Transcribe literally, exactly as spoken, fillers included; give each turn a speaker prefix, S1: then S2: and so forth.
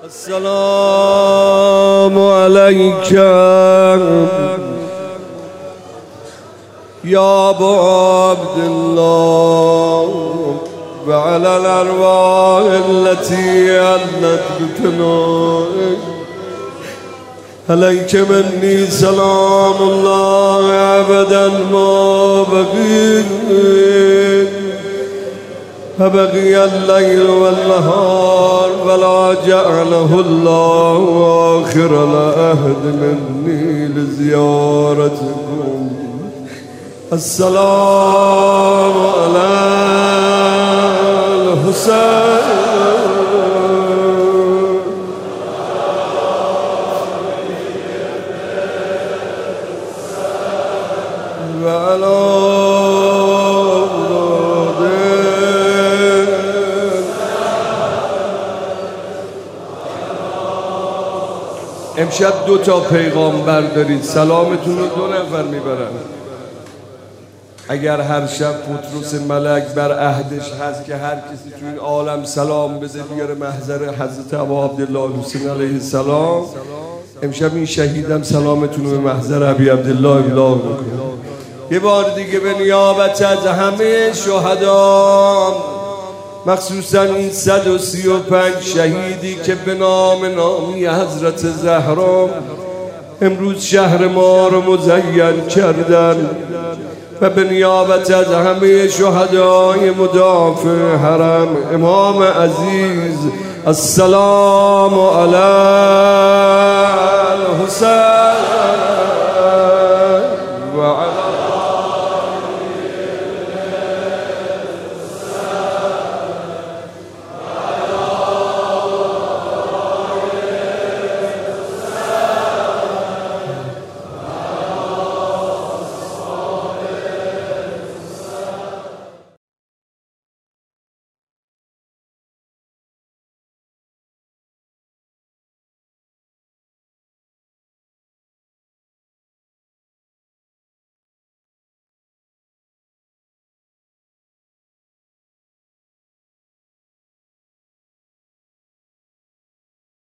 S1: السلام عليك يا أبا عبد الله وعلى الأرواح التي علت بثنائك عليك مني سلام الله أبدا ما بقيت فبقي الليل والنهار ولا جعله الله آخر العهد مني لزيارتكم. السلام على الحسين وعلى امشب دو تا پیغامبر دارید، سلامتون رو دو نفر میبرن. اگر هر شب پطرس ملک بر عهدش هست که هر کسی تو این عالم سلام بده بیاره محضر حضرت ابا عبدالله حسین علیه السلام، امشب این شهیدم سلامتون رو به محضر ابی عبدالله ابلاغ میکنه. یه بار دیگه به نیابت از همه شهدان، مخصوصا این صد و سی و پنج شهیدی که به نام نامی حضرت زهرا امروز شهر ما رو مزین کردن، و به نیابت از همه شهدای مدافع حرم امام عزیز، السلام علی الحسین